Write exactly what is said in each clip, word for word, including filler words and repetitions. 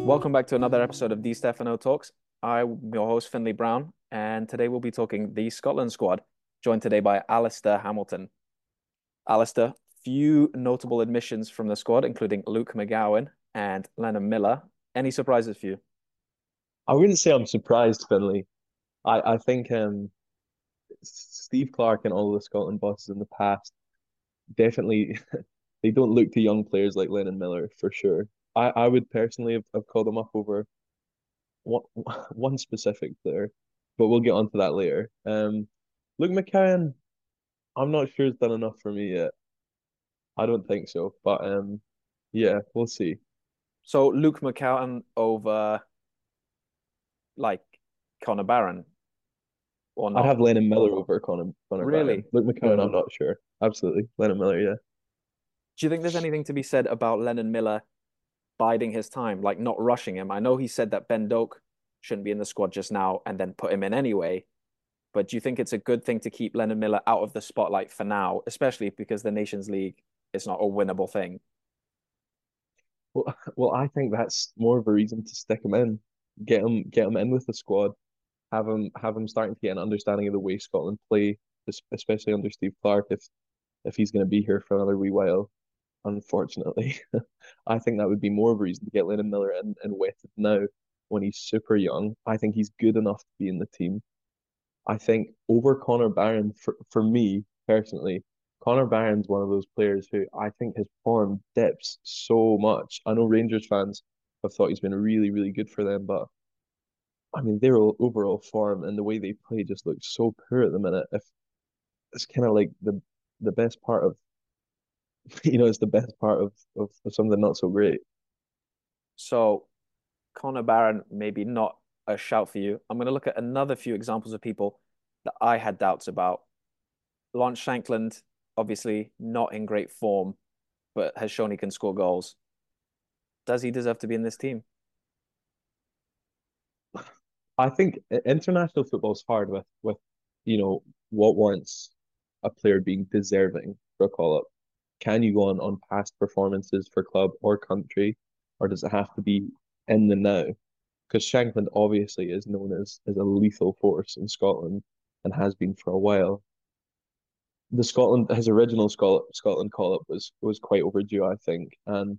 Welcome back to another episode of Di Stefano Talks. I'm your host, Finley Brown, and today we'll be talking the Scotland squad, joined today by Alistair Hamilton. Alistair, few notable admissions from the squad, including Luke McGowan and Lennon Miller. Any surprises for you? I wouldn't say I'm surprised, Finley. I, I think um, Steve Clarke and all of the Scotland bosses in the past definitely they don't look to young players like Lennon Miller for sure. I, I would personally have, have called him up over one, one specific player, but we'll get onto that later. Um, Luke McCann, I'm not sure has done enough for me yet. I don't think so, but um, yeah, we'll see. So Luke McCowan over like Connor Barron or I'd not? have Lennon Miller over Conor Conor Barron. Really? Luke McCann, I'm not sure. Absolutely, Lennon Miller, yeah. Do you think there's anything to be said about Lennon Miller biding his time, like not rushing him? I know he said that Ben Doak shouldn't be in the squad just now and then put him in anyway. But do you think it's a good thing to keep Lennon Miller out of the spotlight for now, especially because the Nations League is not a winnable thing? Well, well, I think that's more of a reason to stick him in, get him, get him in with the squad, have him, have him starting to get an understanding of the way Scotland play, especially under Steve Clarke, if if he's going to be here for another wee while. Unfortunately, I think that would be more of a reason to get Lennon Miller in and wetted now when he's super young. I think he's good enough to be in the team. I think over Connor Barron for for me personally, Connor Barron's one of those players who I think his form dips so much. I know Rangers fans have thought he's been really, really good for them, but I mean their overall form and the way they play just looks so poor at the minute. If it's kind of like the the best part of you know, it's the best part of, of, of something not so great. So Connor Barron, maybe not a shout for you. I'm going to look at another few examples of people that I had doubts about. Lance Shankland, obviously not in great form, but has shown he can score goals. Does he deserve to be in this team? I think international football's hard with with you know what warrants a player being deserving for a call up. Can you go on on past performances for club or country, or does it have to be in the now? Because Shankland obviously is known as as a lethal force in Scotland and has been for a while. The Scotland his original Scotland Scotland call up was was quite overdue, I think, and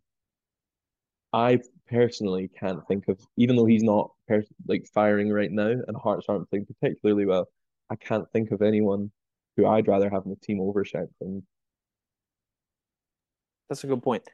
I personally can't think of, even though he's not per like firing right now and Hearts aren't playing particularly well, I can't think of anyone who I'd rather have in the team over Shankland. That's a good point.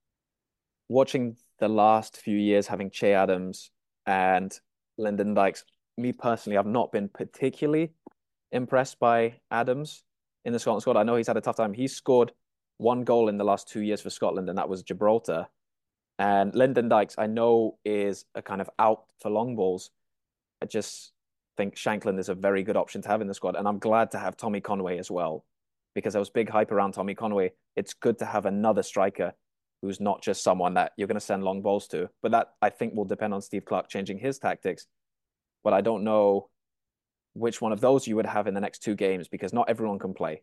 Watching the last few years having Che Adams and Lyndon Dykes, me personally, I've not been particularly impressed by Adams in the Scotland squad. I know he's had a tough time. He's scored one goal in the last two years for Scotland, and that was Gibraltar. And Lyndon Dykes, I know, is a kind of out for long balls. I just think Shankland is a very good option to have in the squad. And I'm glad to have Tommy Conway as well, because there was big hype around Tommy Conway. It's good to have another striker who's not just someone that you're going to send long balls to. But that I think will depend on Steve Clarke changing his tactics. But I don't know which one of those you would have in the next two games because not everyone can play.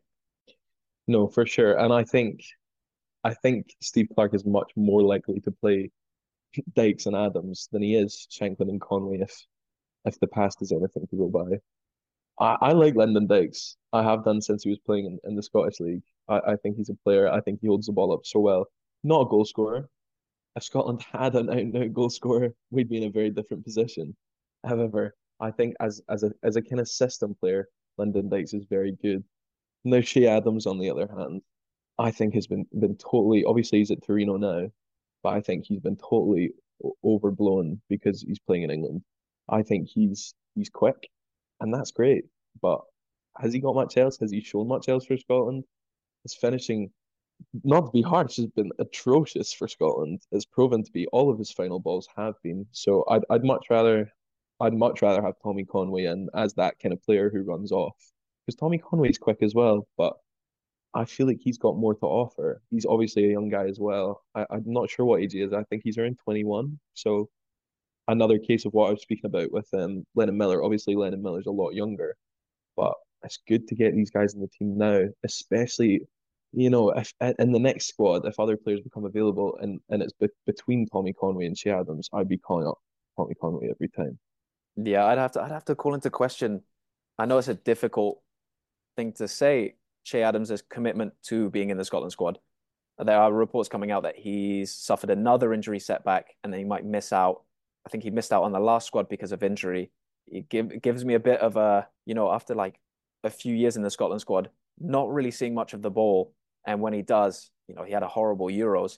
No, for sure. And I think I think Steve Clarke is much more likely to play Dykes and Adams than he is Shankland and Conway if if the past is anything to go by. I, I like Lyndon Dykes. I have done since he was playing in, in the Scottish League. I, I think he's a player. I think he holds the ball up so well. Not a goal scorer. If Scotland had an out and out goal scorer, we'd be in a very different position. However, I think as as a as a kind of system player, Lyndon Dykes is very good. Now Shea Adams, on the other hand, I think has been been totally obviously he's at Torino now, but I think he's been totally overblown because he's playing in England. I think he's he's quick, and that's great. But has he got much else? Has he shown much else for Scotland? His finishing, not to be harsh, has been atrocious for Scotland. It's proven to be. All of his final balls have been. So I'd I'd much rather I'd much rather have Tommy Conway in as that kind of player who runs off. Because Tommy Conway's quick as well, but I feel like he's got more to offer. He's obviously a young guy as well. I, I'm not sure what age he is. I think he's around twenty-one. So another case of what I was speaking about with um, Lennon Miller. Obviously, Lennon Miller's a lot younger, but it's good to get these guys in the team now, especially you know, if in the next squad, if other players become available and and it's be between Tommy Conway and Che Adams, I'd be calling up Tommy Conway every time. Yeah, I'd have to I'd have to call into question. I know it's a difficult thing to say, Che Adams' commitment to being in the Scotland squad. There are reports coming out that he's suffered another injury setback and then he might miss out. I think he missed out on the last squad because of injury. It, give, it gives me a bit of a, you know, after like a few years in the Scotland squad, not really seeing much of the ball. And when he does, you know, he had a horrible Euros.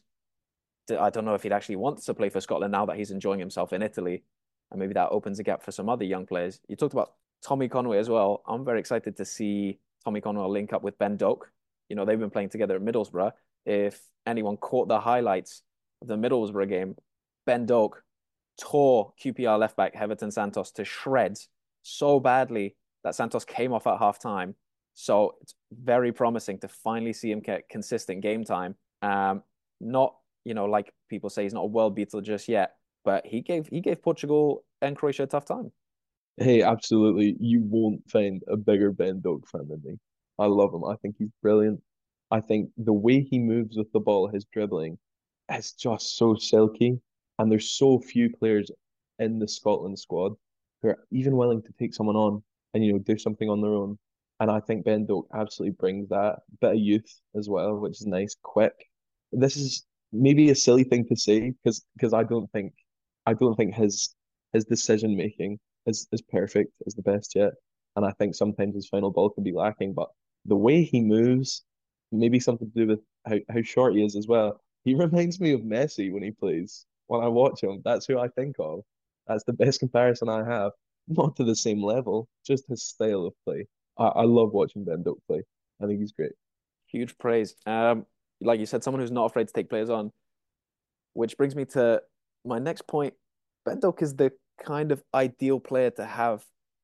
I don't know if he'd actually wants to play for Scotland now that he's enjoying himself in Italy. And maybe that opens a gap for some other young players. You talked about Tommy Conway as well. I'm very excited to see Tommy Conway link up with Ben Doak. You know, they've been playing together at Middlesbrough. If anyone caught the highlights of the Middlesbrough game, Ben Doak tore Q P R left back Heverton Santos to shreds so badly that Santos came off at half time. So it's very promising to finally see him get consistent game time. Um, not, you know, like people say, he's not a world beater just yet, but he gave he gave Portugal and Croatia a tough time. Hey, absolutely. You won't find a bigger Ben Doak fan than me. I love him. I think he's brilliant. I think the way he moves with the ball, his dribbling, is just so silky. And there's so few players in the Scotland squad who are even willing to take someone on and, you know, do something on their own. And I think Ben Doak absolutely brings that bit of youth as well, which is nice, quick. This is maybe a silly thing to say because because I don't think I don't think his his decision making is is perfect, is the best yet. And I think sometimes his final ball can be lacking, but the way he moves, maybe something to do with how, how short he is as well. He reminds me of Messi when he plays. When I watch him, that's who I think of. That's the best comparison I have. Not to the same level, just his style of play. I, I love watching Ben Doak play. I think he's great. Huge praise. Um, like you said, someone who's not afraid to take players on, which brings me to my next point. Ben Doak is the kind of ideal player to have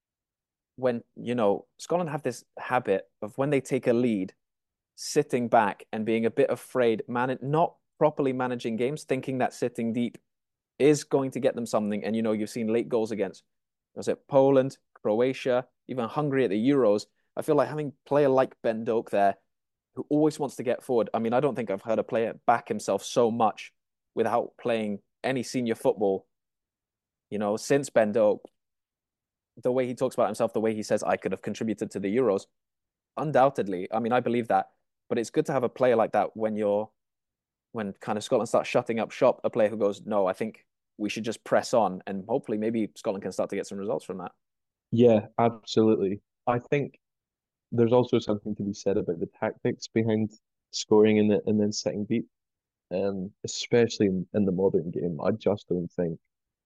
when, you know, Scotland have this habit of when they take a lead, sitting back and being a bit afraid, man, not properly managing games, thinking that sitting deep is going to get them something. And you know, you've seen late goals against, was it Poland, Croatia, even Hungary at the Euros. I feel like having a player like Ben Doak there, who always wants to get forward. I mean, I don't think I've heard a player back himself so much without playing any senior football. You know, since Ben Doak, the way he talks about himself, the way he says I could have contributed to the Euros, undoubtedly. I mean, I believe that. But it's good to have a player like that when you're when kind of Scotland starts shutting up shop, a player who goes, no, I think we should just press on, and hopefully maybe Scotland can start to get some results from that. Yeah, absolutely. I think there's also something to be said about the tactics behind scoring and, the, and then setting deep. Um, especially in, in the modern game, I just don't think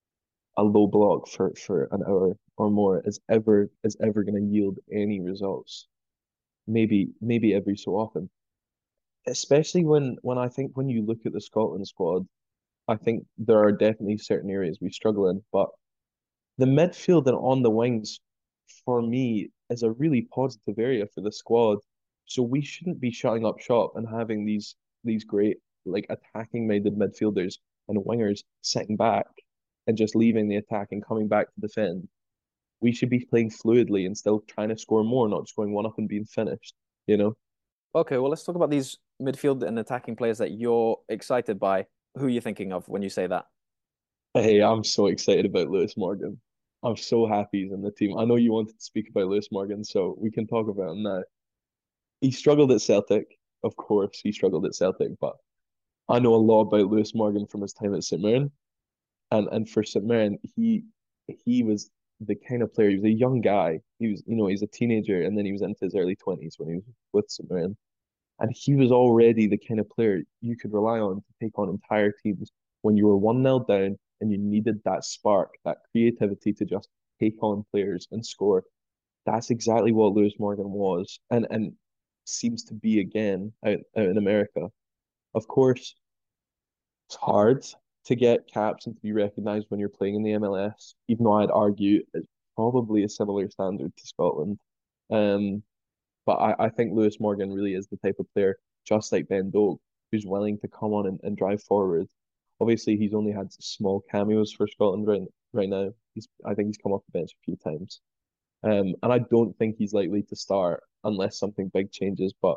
a low block for, for an hour or more is ever is ever going to yield any results. Maybe maybe every so often, especially when when I think when you look at the Scotland squad, I think there are definitely certain areas we struggle in, but the midfield and on the wings, for me, is a really positive area for the squad. So we shouldn't be shutting up shop and having these these great like attacking minded midfielders and wingers sitting back and just leaving the attack and coming back to defend. We should be playing fluidly and still trying to score more, not just going one up and being finished, you know? Okay, well, let's talk about these midfield and attacking players that you're excited by. Who are you thinking of when you say that? Hey, I'm so excited about Lewis Morgan. I'm so happy he's in the team. I know you wanted to speak about Lewis Morgan, so we can talk about him now. He struggled at Celtic, of course, he struggled at Celtic, but I know a lot about Lewis Morgan from his time at St Mirren, and and for St Mirren, he he was the kind of player. He was a young guy. He was, you know, he's a teenager, and then he was into his early twenties when he was with St Mirren, and he was already the kind of player you could rely on to take on entire teams when you were one nil down and you needed that spark, that creativity to just take on players and score. That's exactly what Lewis Morgan was, and and seems to be again out, out in America. Of course, it's hard to get caps and to be recognized when you're playing in the M L S, even though I'd argue it's probably a similar standard to Scotland. Um, but I, I think Lewis Morgan really is the type of player, just like Ben Doak, who's willing to come on and, and drive forward. Obviously, he's only had small cameos for Scotland right right now. He's I think he's come off the bench a few times. Um, and I don't think he's likely to start unless something big changes. But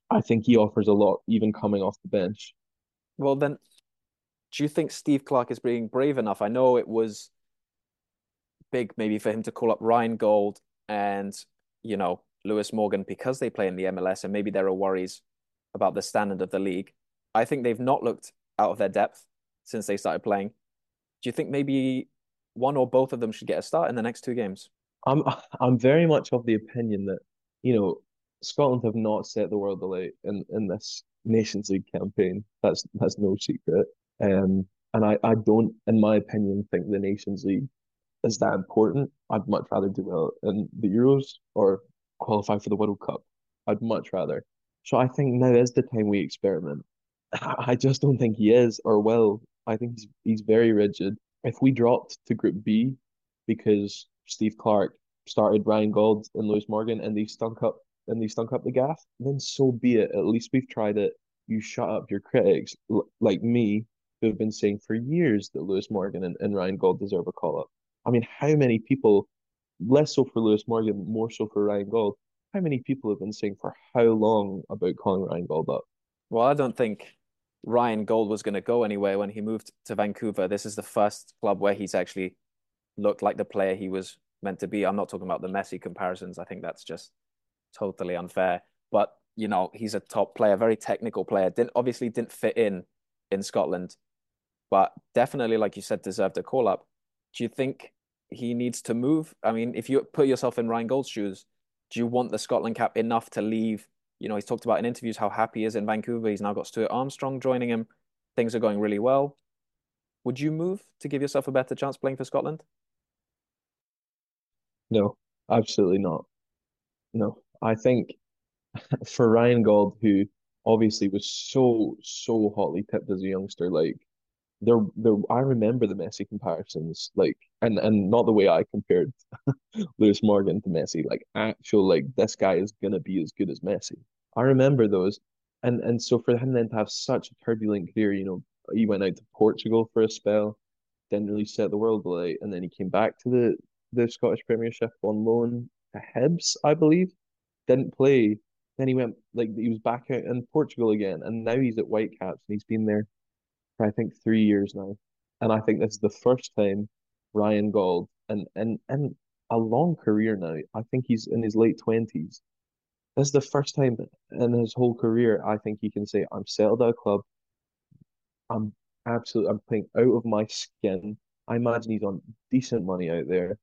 I think he offers a lot, even coming off the bench. Well, then, do you think Steve Clarke is being brave enough? I know it was big maybe for him to call up Ryan Gold and, you know, Lewis Morgan because they play in the M L S and maybe there are worries about the standard of the league. I think they've not looked out of their depth since they started playing. Do you think maybe one or both of them should get a start in the next two games? I'm I'm very much of the opinion that, you know, Scotland have not set the world alight in, in this Nations League campaign. That's that's no secret. Um, and I, I don't, in my opinion, think the Nations League is that important. I'd much rather do well in the Euros or qualify for the World Cup. I'd much rather. So I think now is the time we experiment. I just don't think he is or will. I think he's he's very rigid. If we dropped to Group B because Steve Clarke started Ryan Gauld and Lewis Morgan and they stunk up and they stunk up the gaff, then so be it. At least we've tried it. You shut up your critics, l- like me, who have been saying for years that Lewis Morgan and, and Ryan Gauld deserve a call up. I mean, how many people, less so for Lewis Morgan, more so for Ryan Gauld, how many people have been saying for how long about calling Ryan Gauld up? Well, I don't think Ryan Gold was going to go anywhere when he moved to Vancouver. This is the first club where he's actually looked like the player he was meant to be. I'm not talking about the Messi comparisons. I think that's just totally unfair. But you know, he's a top player, very technical player. Didn't obviously didn't fit in in Scotland, but definitely, like you said, deserved a call up. Do you think he needs to move? I mean, if you put yourself in Ryan Gold's shoes, do you want the Scotland cap enough to leave? You know, he's talked about in interviews how happy he is in Vancouver. He's now got Stuart Armstrong joining him. Things are going really well. Would you move to give yourself a better chance playing for Scotland? No, absolutely not. No, I think for Ryan Gauld, who obviously was so, so hotly tipped as a youngster, like there, there, I remember the Messi comparisons, like, and and not the way I compared Lewis Morgan to Messi, like actual, like this guy is gonna be as good as Messi. I remember those, and and so for him then to have such a turbulent career, you know, he went out to Portugal for a spell, didn't really set the world alight, and then he came back to the the Scottish Premiership on loan to Hibs, I believe, didn't play. Then he went like he was back out in Portugal again, and now he's at Whitecaps and he's been there for I think three years now. And I think this is the first time Ryan Gauld and and and a long career now. I think he's in his late twenties. This is the first time in his whole career I think he can say, I'm settled at a club. I'm absolutely I'm playing out of my skin. I imagine he's on decent money out there.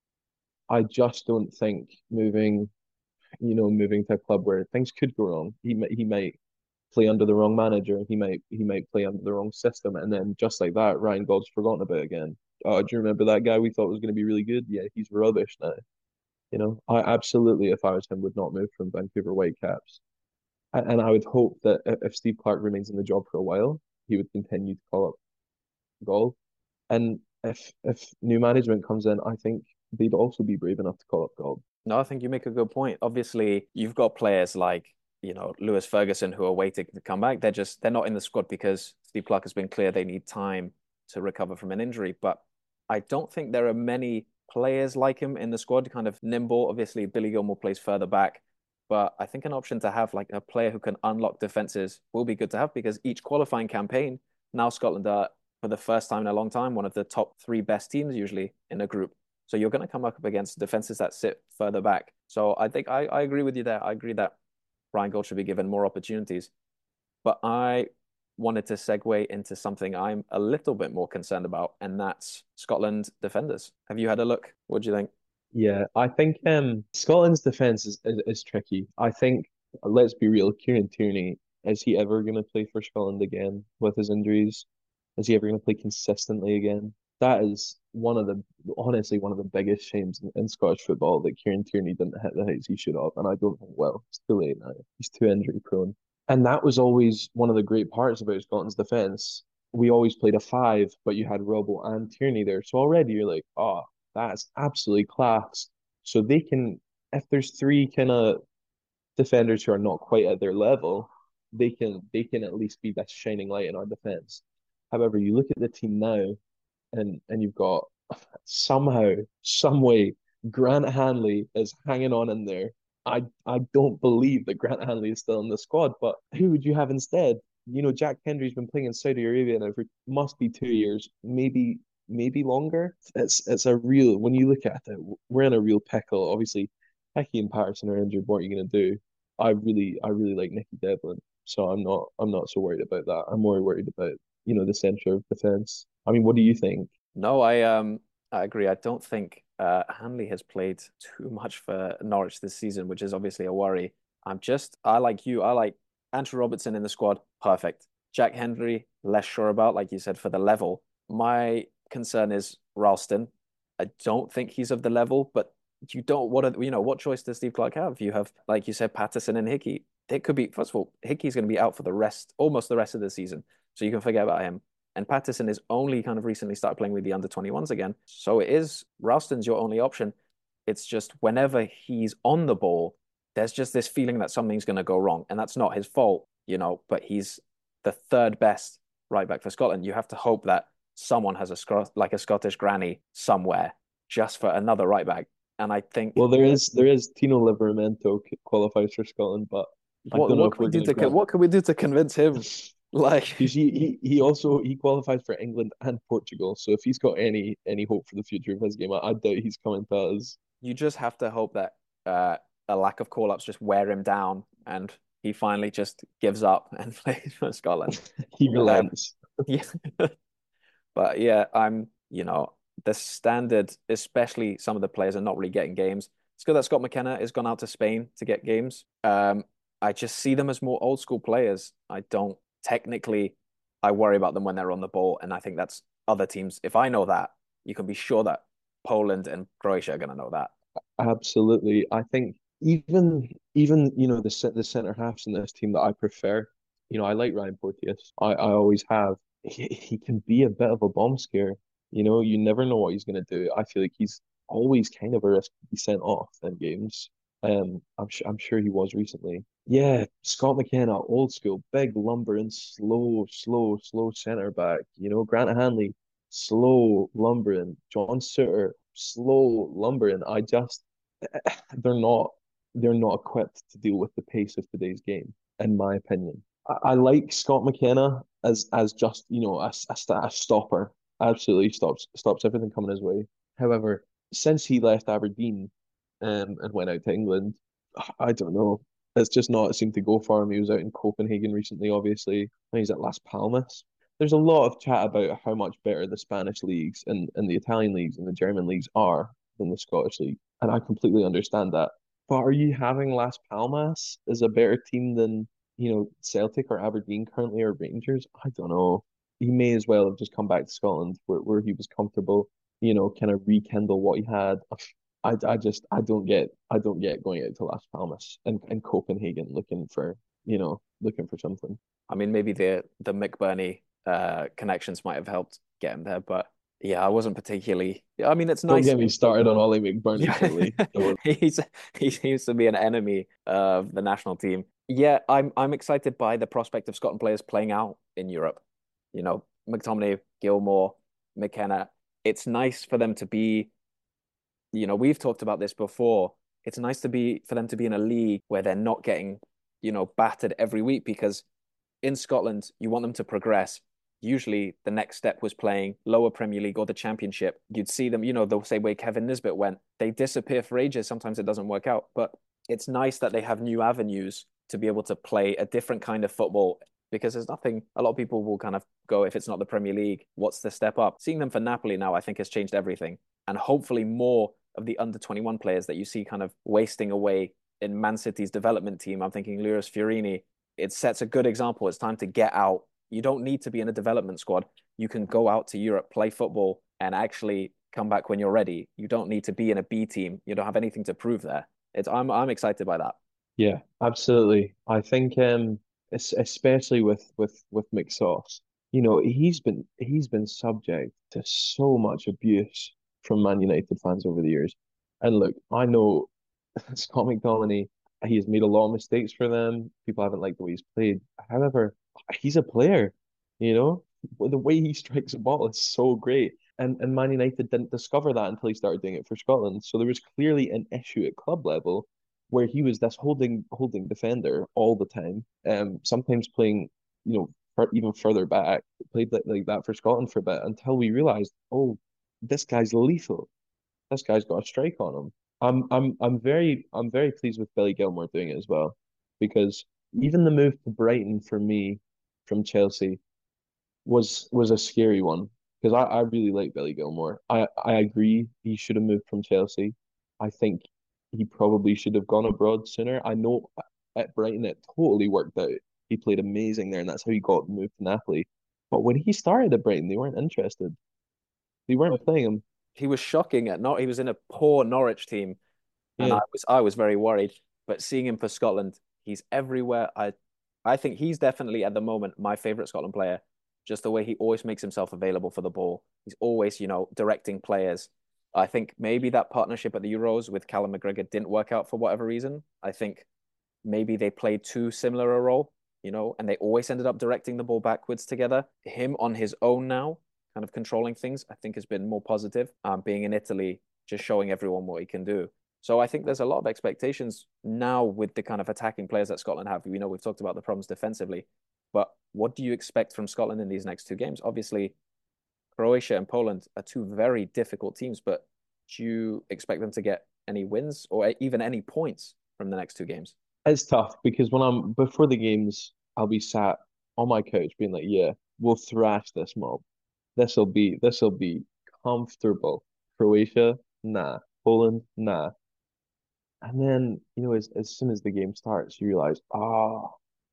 I just don't think moving, you know, moving to a club where things could go wrong. He might he might play under the wrong manager. He might he might play under the wrong system, and then just like that, Ryan Gould's forgotten about again. Oh, do you remember that guy we thought was going to be really good? Yeah, he's rubbish now. You know, I absolutely, if I was him, would not move from Vancouver Whitecaps. And, and I would hope that if Steve Clarke remains in the job for a while, he would continue to call up Gauld. And if if new management comes in, I think they'd also be brave enough to call up Gauld. No, I think you make a good point. Obviously, you've got players like, you know, Lewis Ferguson who are waiting to come back. They're just they're not in the squad because Steve Clarke has been clear they need time to recover from an injury. But I don't think there are many players like him in the squad, kind of nimble. Obviously, Billy Gilmore plays further back, but I think an option to have like a player who can unlock defenses will be good to have because each qualifying campaign, now Scotland are for the first time in a long time one of the top three best teams usually in a group. So you're going to come up against defenses that sit further back. So I think I, I agree with you there. I agree that Ryan Gold should be given more opportunities. But I wanted to segue into something I'm a little bit more concerned about, and that's Scotland defenders. Have you had a look? What do you think? Yeah, I think um Scotland's defense is, is, is tricky. I think let's be real, Kieran Tierney, is he ever going to play for Scotland again with his injuries? Is he ever going to play consistently again? That is one of the honestly one of the biggest shames in, in Scottish football that Kieran Tierney didn't hit the heights he should have, and I don't think well, it's too late now. He's too injury prone. And that was always one of the great parts about Scotland's defence. We always played a five, but you had Robbo and Tierney there. So already you're like, oh, that's absolutely class. So they can, if there's three kind of defenders who are not quite at their level, they can they can at least be this shining light in our defense. However, you look at the team now, and and you've got somehow, some way, Grant Hanley is hanging on in there. I I don't believe that Grant Hanley is still in the squad. But who would you have instead? You know, Jack Hendry's been playing in Saudi Arabia now for must be two years, maybe maybe longer. It's it's a real when you look at it, we're in a real pickle. Obviously, Hickey and Patterson are injured. What are you going to do? I really I really like Nicky Devlin, so I'm not I'm not so worried about that. I'm more worried about you know the centre of defence. I mean, what do you think? No, I um I agree. I don't think uh Hanley has played too much for Norwich this season, which is obviously a worry. I'm just I like you. I like Andrew Robertson in the squad, perfect. Jack Hendry, less sure about, like you said, for the level. My concern is Ralston. I don't think he's of the level, but you don't what are you know, what choice does Steve Clark have? You have, like you said, Patterson and Hickey. It could be, first of all, Hickey's going to be out for the rest, almost the rest of the season. So you can forget about him. And Patterson is only kind of recently started playing with the under twenty-ones again. So it is Ralston's your only option. It's just whenever he's on the ball, there's just this feeling that something's going to go wrong. And that's not his fault, you know, but he's the third best right back for Scotland. You have to hope that someone has a like a Scottish granny somewhere just for another right back. And I think Well, there is there is Tino Livramento qualifies for Scotland, but I what don't know what if can we we're do going to to grab what can we do to convince him? because Like he, he he also he qualifies for England and Portugal. So if he's got any any hope for the future of his game, I, I doubt he's coming to us. you just have to hope that uh, a lack of call ups just wear him down and he finally just gives up and plays for Scotland. He Um, relents. yeah, but yeah, I'm, you know, the standard, especially some of the players are not really getting games. It's good that Scott McKenna has gone out to Spain to get games. Um, I just see them as more old school players. I don't technically, I worry about them when they're on the ball, and I think that's other teams. If I know that, you can be sure that Poland and Croatia are going to know that. Absolutely. I think even even you know the the center halves in this team that I prefer. You know, I like Ryan Porteous. I I always have. He, he can be a bit of a bomb scare. You know, you never know what he's going to do. I feel like he's always kind of a risk to be sent off in games. Um, I'm sure I'm sure he was recently. Yeah, Scott McKenna, old school, big lumbering, slow, slow, slow center back. You know, Grant Hanley, slow lumbering. John Suter, slow lumbering. I just they're not they're not equipped to deal with the pace of today's game, in my opinion. I, I like Scott McKenna as as just you know a, a, a stopper. Absolutely stops stops everything coming his way. However, since he left Aberdeen um, and went out to England, I don't know. It's just not seemed to go for him. He was out in Copenhagen recently, obviously. Now he's at Las Palmas. There's a lot of chat about how much better the Spanish leagues and, and the Italian leagues and the German leagues are than the Scottish league. And I completely understand that. But are you having Las Palmas as a better team than, you know, Celtic or Aberdeen currently or Rangers? I don't know. He may as well have just come back to Scotland where, where he was comfortable, you know, kind of rekindle what he had. I, I just I don't get I don't get going out to Las Palmas and, and Copenhagen looking for, you know, looking for something. I mean, maybe the the McBurney uh, connections might have helped get him there, but yeah, I wasn't particularly. I mean, it's Don't nice. get me started on Ollie McBurney, Yeah, Billy. Don't. he's he seems to be an enemy of the national team. Yeah, I'm I'm excited by the prospect of Scotland players playing out in Europe. You know, McTominay, Gilmore, McKenna. It's nice for them to be, you know, we've talked about this before. It's nice to be for them to be in a league where they're not getting, you know, battered every week because in Scotland, you want them to progress. Usually, the next step was playing lower Premier League or the Championship. You'd see them, you know, the same way Kevin Nisbet went. They disappear for ages. Sometimes it doesn't work out, but it's nice that they have new avenues to be able to play a different kind of football because there's nothing, a lot of people will kind of go, if it's not the Premier League, what's the step up? Seeing them for Napoli now, I think has changed everything. And hopefully more of the under twenty-one players that you see kind of wasting away in Man City's development team. I'm thinking Luis Fiorini, it sets a good example. It's time to get out. You don't need to be in a development squad. You can go out to Europe, play football, and actually come back when you're ready. You don't need to be in a B team. You don't have anything to prove there. It's I'm I'm excited by that. Yeah, absolutely. I think um es- especially with with with McSauce, you know, he's been he's been subject to so much abuse from Man United fans over the years. And look, I know Scott McTominay, he has made a lot of mistakes for them. People haven't liked the way he's played. However, he's a player, you know. Well, the way he strikes a ball is so great. And and Man United didn't discover that until he started doing it for Scotland. So there was clearly an issue at club level where he was this holding holding defender all the time. Um, sometimes playing, you know, fur even further back, played like, like that for Scotland for a bit until we realized, oh, this guy's lethal. This guy's got a strike on him. I'm I'm I'm very I'm very pleased with Billy Gilmore doing it as well, because even the move to Brighton for me from Chelsea was was a scary one because I, I really like Billy Gilmore. I, I agree he should have moved from Chelsea. I think he probably should have gone abroad sooner. I know at Brighton it totally worked out. He played amazing there, and that's how he got moved to Napoli. But when he started at Brighton, they weren't interested. They weren't playing him. He was shocking at not. He was in a poor Norwich team, and I Yeah, was I was very worried. But seeing him for Scotland, he's everywhere. I I think he's definitely at the moment my favorite Scotland player. Just the way he always makes himself available for the ball. He's always, you know, directing players. I think maybe that partnership at the Euros with Callum McGregor didn't work out for whatever reason. I think maybe they played too similar a role, you know, and they always ended up directing the ball backwards together. Him on his own now, kind of controlling things, I think has been more positive. Um, being in Italy, just showing everyone what he can do. So I think there's a lot of expectations now with the kind of attacking players that Scotland have. We know we've talked about the problems defensively, but what do you expect from Scotland in these next two games? Obviously, Croatia and Poland are two very difficult teams, but do you expect them to get any wins or even any points from the next two games? it's tough because when I'm before the games, I'll be sat on my couch being like, yeah, we'll thrash this mob. This'll be this'll be comfortable. Croatia, nah. Poland, nah. And then, you know, as as soon as the game starts, you realize, ah,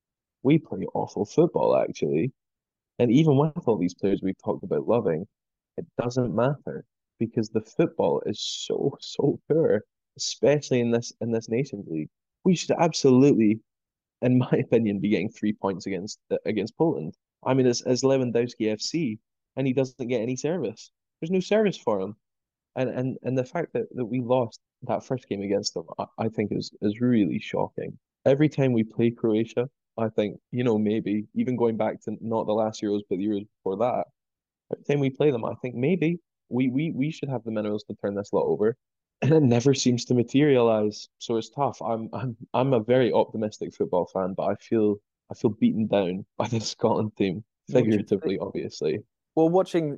we play awful football actually. And even with all these players we've talked about loving, it doesn't matter because the football is so, so poor, especially in this in this Nations League. We should absolutely, in my opinion, be getting three points against against Poland. I mean, it's, it's Lewandowski F C, and he doesn't get any service. There's no service for him, and and and the fact that, that we lost that first game against them, I, I think is is really shocking. Every time we play Croatia, I think, you know, maybe even going back to not the last Euros, but the Euros before that, every time we play them, I think maybe we we we should have the minerals to turn this lot over. And it never seems to materialize. So it's tough. I'm I'm I'm a very optimistic football fan, but I feel I feel beaten down by the Scotland team, What do you think? figuratively, obviously. Well, watching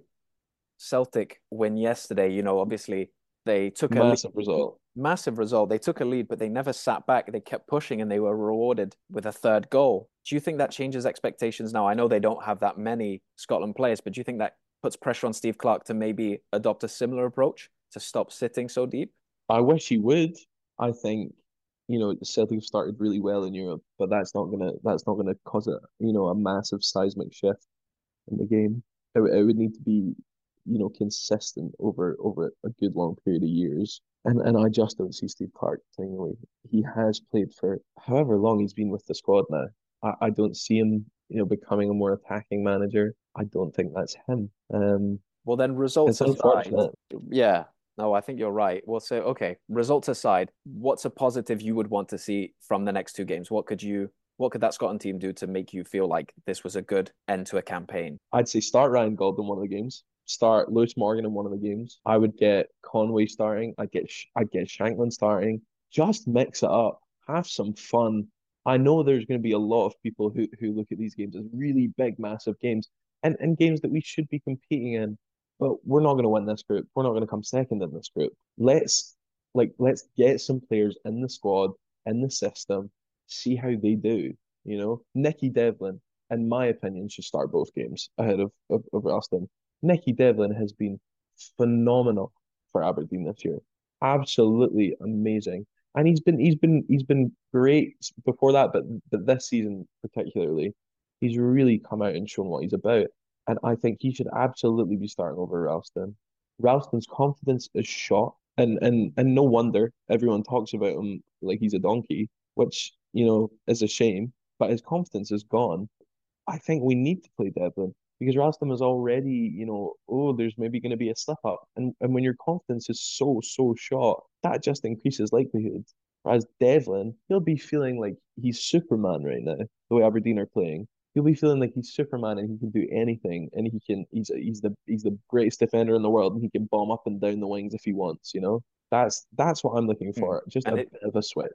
Celtic win yesterday, you know, obviously they took a lead, Massive result. massive result. They took a lead, but they never sat back. They kept pushing and they were rewarded with a third goal. Do you think that changes expectations now? I know they don't have that many Scotland players, but do you think that puts pressure on Steve Clarke to maybe adopt a similar approach to stop sitting so deep? I wish he would. I think, you know, the Celtic have started really well in Europe, but that's not gonna that's not gonna cause a you know a massive seismic shift in the game. It, it would need to be, you know, consistent over over a good long period of years. And and I just don't see Steve Clarke taking away. He has played for however long he's been with the squad now. I, I don't see him, you know, becoming a more attacking manager. I don't think that's him. Um, Well, then results it's aside, unfortunate. yeah, no, I think you're right. Well, so okay, results aside, what's a positive you would want to see from the next two games? What could you, what could that Scotland team do to make you feel like this was a good end to a campaign? I'd say start Ryan Gauld in one of the games. Start Lewis Morgan in one of the games. I would get Conway starting. I'd get I'd get Shankland starting. Just mix it up. Have some fun. I know there's going to be a lot of people who who look at these games as really big, massive games, and and games that we should be competing in. But we're not going to win this group. We're not going to come second in this group. Let's like let's get some players in the squad, in the system, see how they do. You know, Nicky Devlin, in my opinion, should start both games ahead of, of, of Ralston. Nicky Devlin has been phenomenal for Aberdeen this year. Absolutely amazing. And he's been he's been he's been great before that, but but this season particularly, he's really come out and shown what he's about. And I think he should absolutely be starting over Ralston. Ralston's confidence is shot, and and and no wonder everyone talks about him like he's a donkey, which, you know, is a shame, but his confidence is gone. I think we need to play Devlin because Ralston is already, you know, oh, there's maybe going to be a slip up. And and when your confidence is so, so short, that just increases likelihood. Whereas Devlin, he'll be feeling like he's Superman right now, the way Aberdeen are playing. He'll be feeling like he's Superman and he can do anything and he can he's he's the he's the greatest defender in the world and he can bomb up and down the wings if he wants, you know? That's that's what I'm looking Mm. for. Just And a it bit of a switch.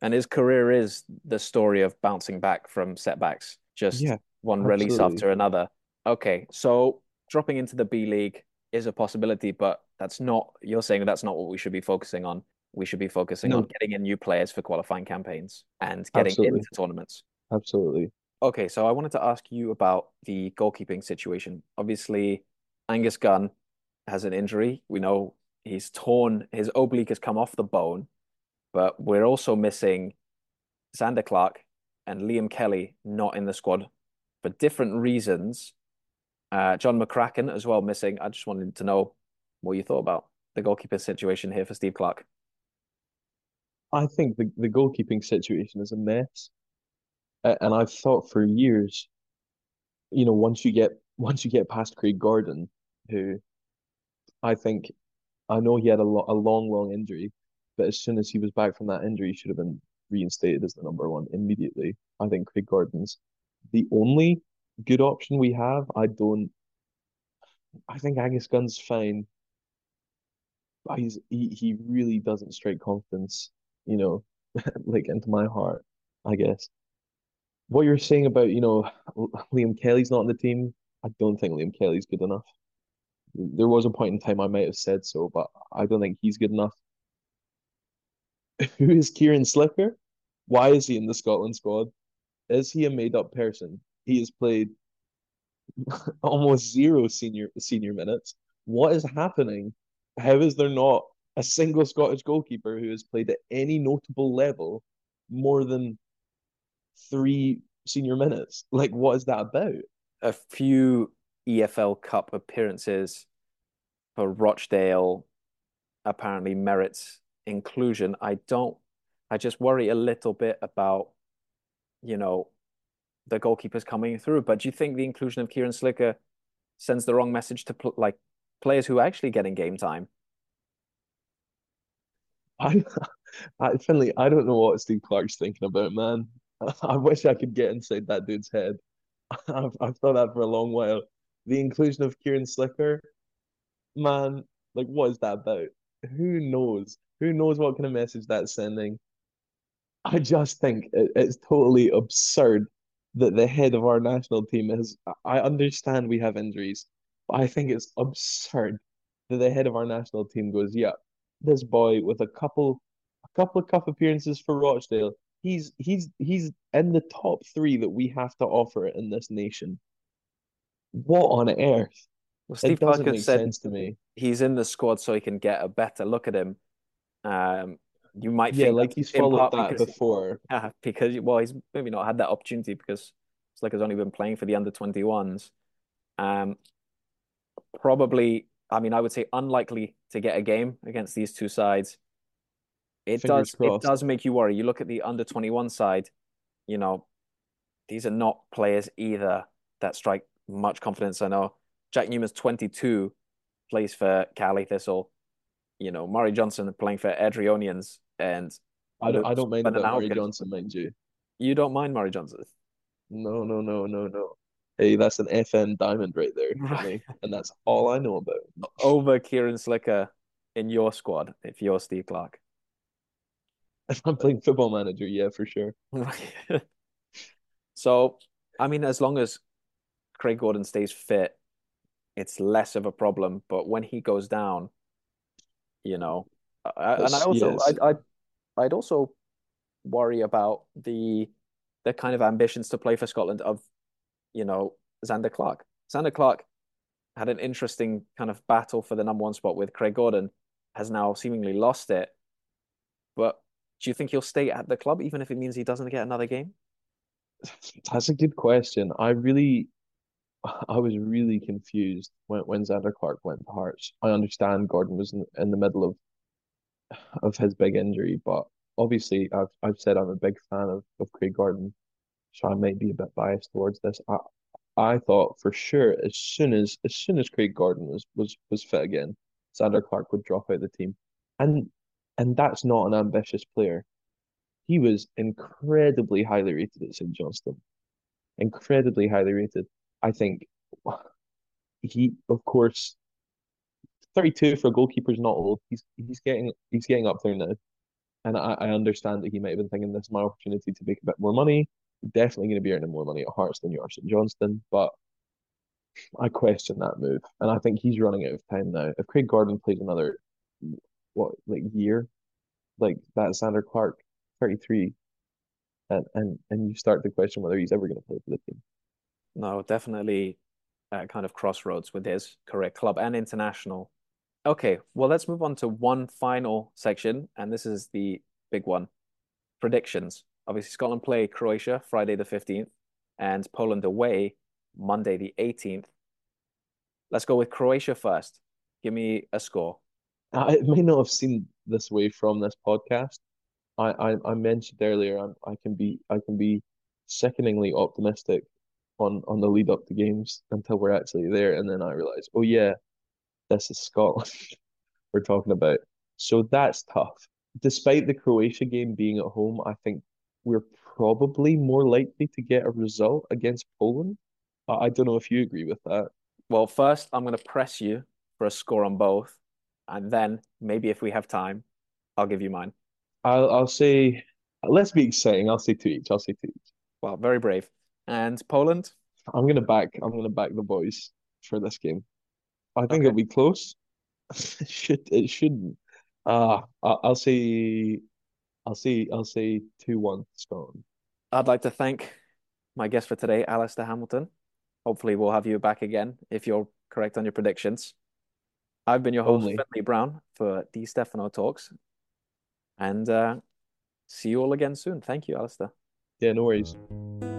And his career is the story of bouncing back from setbacks, just Yeah, one release absolutely. after another. Okay, so dropping into the B League is a possibility, but that's not, you're saying that's not what we should be focusing on. We should be focusing on No, getting in new players for qualifying campaigns and getting into absolutely. tournaments. Absolutely. Okay, so I wanted to ask you about the goalkeeping situation. Obviously, Angus Gunn has an injury. We know he's torn, his oblique has come off the bone, but we're also missing Zander Clark and Liam Kelly not in the squad for different reasons. Uh, John McCracken as well missing. I just wanted to know what you thought about the goalkeeper situation here for Steve Clark. I think the, the goalkeeping situation is a mess. Uh, and I've thought for years, you know, once you get once you get past Craig Gordon, who I think I know he had a, lo a long, long injury, but as soon as he was back from that injury, he should have been reinstated as the number one immediately. I think Craig Gordon's the only good option we have. I don't. I think Angus Gunn's fine. But he's he, he really doesn't strike confidence, you know, like into my heart, I guess. What you're saying about, you know, Liam Kelly's not in the team, I don't think Liam Kelly's good enough. There was a point in time I might have said so, but I don't think he's good enough. Who is Kieran Slicker? Why is he in the Scotland squad? Is he a made-up person? He has played almost zero senior senior minutes. What is happening? How is there not a single Scottish goalkeeper who has played at any notable level more than three senior minutes? Like, what is that about? A few E F L Cup appearances for Rochdale apparently merits inclusion. I don't, I just worry a little bit about, you know, the goalkeepers coming through. But do you think the inclusion of Kieran Slicker sends the wrong message to pl like players who are actually getting game time? I, I Finley, I don't know what Steve Clark's thinking about, man. I wish I could get inside that dude's head. I've, I've thought that for a long while. The inclusion of Kieran Slicker, man, like what is that about? Who knows? Who knows what kind of message that's sending? I just think it, it's totally absurd that the head of our national team is. I understand we have injuries, but I think it's absurd that the head of our national team goes, "Yeah, this boy with a couple, a couple of cup appearances for Rochdale, he's he's he's in the top three that we have to offer in this nation." What on earth? Well, It Steve Clark doesn't has make said sense to me. he's in the squad so he can get a better look at him. Um, you might Yeah, think like that's he's in followed part that because before. uh, because well, he's maybe not had that opportunity because it's like he's only been playing for the under twenty-ones. Um, Probably, I mean, I would say unlikely to get a game against these two sides. It Fingers does it crossed. does make you worry. You look at the under twenty-one side, you know, these are not players either that strike much confidence. I know Jack Newman's twenty-two, plays for Cali Thistle. You know, Murray Johnson playing for Adrionians, and I don't those I don't mind when and about how Murray good. Johnson, mind you. You don't mind Murray Johnson, No, no, no, no, no. Hey, that's an F M diamond right there for right? me, and that's all I know about. Over Kieran Slicker in your squad if you're Steve Clark. If I'm playing Football Manager, yeah, for sure. Right. So, I mean, as long as Craig Gordon stays fit, it's less of a problem. But when he goes down, you know, I, and I It's also, yes, I'd, I'd, I'd also worry about the the kind of ambitions to play for Scotland of, you know, Zander Clark. Zander Clark had an interesting kind of battle for the number one spot with Craig Gordon, has now seemingly lost it. But do you think he'll stay at the club even if it means he doesn't get another game? that's a good question. I really, I was really confused when when Xander Clark went to Hearts. I understand Gordon was in, in the middle of of his big injury, but obviously I've I've said I'm a big fan of of Craig Gordon, so I might be a bit biased towards this. I I thought for sure as soon as as soon as Craig Gordon was was was fit again, Xander Clark would drop out the team. And and that's not an ambitious player. He was incredibly highly rated at Saint Johnstone. Incredibly highly rated. I think he, of course, thirty-two for a goalkeeper is not old. He's he's getting he's getting up there now. And I, I understand that he might have been thinking this is my opportunity to make a bit more money. Definitely going to be earning more money at Hearts than you are at Johnston, but I question that move. And I think he's running out of time now. If Craig Gordon plays another, what, like year, like that Sander Clark, thirty-three, and, and, and you start to question whether he's ever going to play for the team. No, definitely at kind of crossroads with his career, club and international. Okay, well, let's move on to one final section, and this is the big one. Predictions. Obviously, Scotland play Croatia Friday the fifteenth and Poland away Monday the eighteenth. Let's go with Croatia first. Give me a score. I it may not have seemed this way from this podcast. I, I, I mentioned earlier I'm, I can be I can be sickeningly optimistic on on the lead up to games until we're actually there, and then I realize, oh yeah, this is Scotland we're talking about. So that's tough. Despite the Croatia game being at home, I think we're probably more likely to get a result against Poland. I, I don't know if you agree with that. Well, first, I'm going to press you for a score on both, and then maybe if we have time, I'll give you mine. I'll I'll say let's be exciting. I'll say two each. I'll say two each. Well, very brave. And Poland? I'm gonna back I'm gonna back the boys for this game. I think Okay. it'll be close. It should it shouldn't. Uh I- I'll say I'll say I'll say two one Scotland. I'd like to thank my guest for today, Alistair Hamilton. Hopefully, we'll have you back again if you're correct on your predictions. I've been your host, Only. Finley Brown, for Di Stefano Talks, and uh, see you all again soon. Thank you, Alistair. Yeah, no worries.